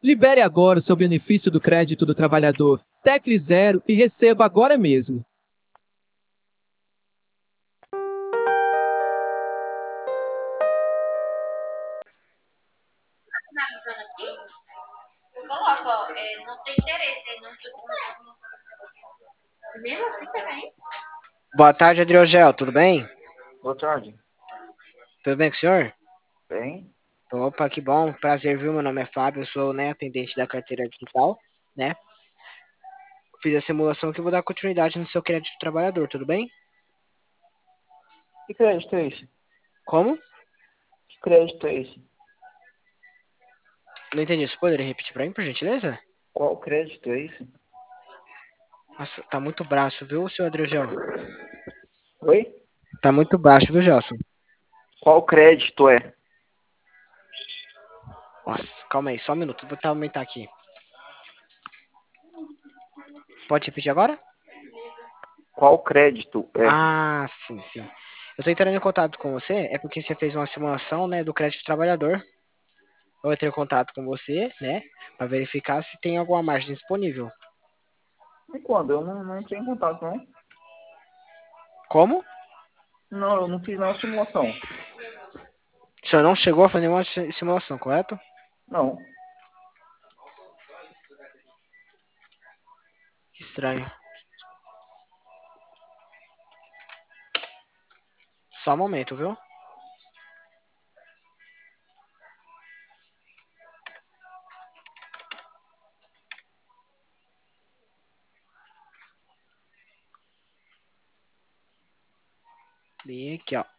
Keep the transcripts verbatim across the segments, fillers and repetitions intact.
Libere agora o seu benefício do crédito do trabalhador. Tecle zero e receba agora mesmo. Finalizando aqui, eu coloco, ó, é, não tem interesse, aí não mesmo assim também. Boa tarde, Adriogel, tudo bem? Boa tarde. Tudo bem com o senhor? Bem? Opa, que bom, prazer, viu? Meu nome é Fábio, eu sou, né, atendente da carteira digital, né? Fiz a simulação que eu vou dar continuidade no seu crédito trabalhador, tudo bem? Que crédito é esse? Como? Que crédito é esse? Não entendi, você poderia repetir pra mim, por gentileza? Qual crédito é esse? Nossa, tá muito baixo, viu, seu Adriogel? Oi? Tá muito baixo, viu, Gelson? Qual crédito é? Nossa, calma aí, só um minuto, vou tentar aumentar aqui. Pode repetir agora? Qual crédito é? Ah, sim, sim. Eu tô entrando em contato com você, é porque você fez uma simulação, né, do crédito trabalhador. Eu entrei em contato com você, né, para verificar se tem alguma margem disponível. E quando? Eu não, não entrei em contato, não. Como? Não, eu não fiz nenhuma simulação. O senhor não chegou a fazer nenhuma si- simulação, correto? Não. Que estranho. Só um momento, viu? E aqui, ó.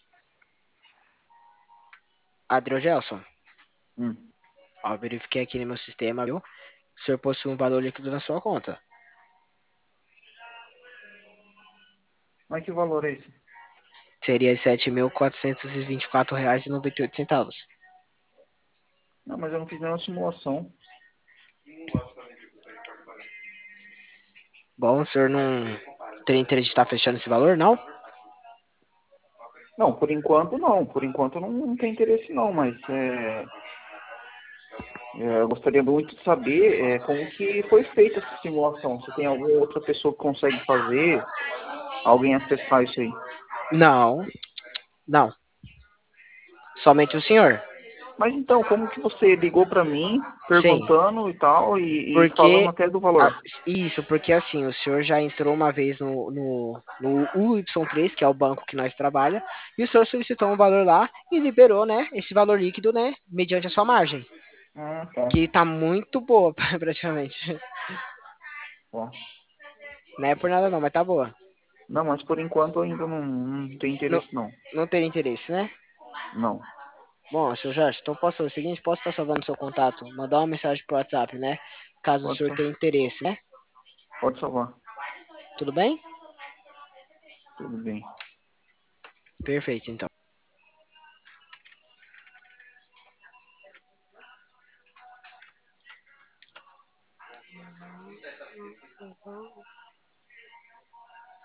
Adriogelson, Hum. ó, verifiquei aqui no meu sistema, viu? O senhor possui um valor líquido na sua conta. Mas que valor é esse? Seria sete mil quatrocentos e vinte e quatro reais e noventa e oito centavos. Não, mas eu não fiz nenhuma simulação. Bom, o senhor não teria interesse de estar fechando esse valor, não? Não, por enquanto não. Por enquanto não, não tem interesse não, mas é, é, eu gostaria muito de saber é, como que foi feita essa simulação. Se tem alguma outra pessoa que consegue fazer, alguém acessar isso aí. Não, não. Somente o senhor. Mas então, como que você ligou para mim, Sim, perguntando e tal, e, e falando porque até do a- valor? isso, porque assim, o senhor já entrou uma vez no, no, no U Y três, que é o banco que nós trabalha, e o senhor solicitou um valor lá e liberou, né, esse valor líquido, né, mediante a sua margem, Ah, tá. que tá muito boa, praticamente. Bom. Não é por nada não, mas tá boa. Não, mas por enquanto ainda não, não tem Não, interesse não. não tem interesse, né? Não. Bom, senhor Jorge, então posso fazer o seguinte, posso estar salvando seu contato, mandar uma mensagem pro WhatsApp, né, caso o Pode, senhor sal- tenha interesse, né? pode salvar. Tudo bem? Tudo bem. Perfeito, então.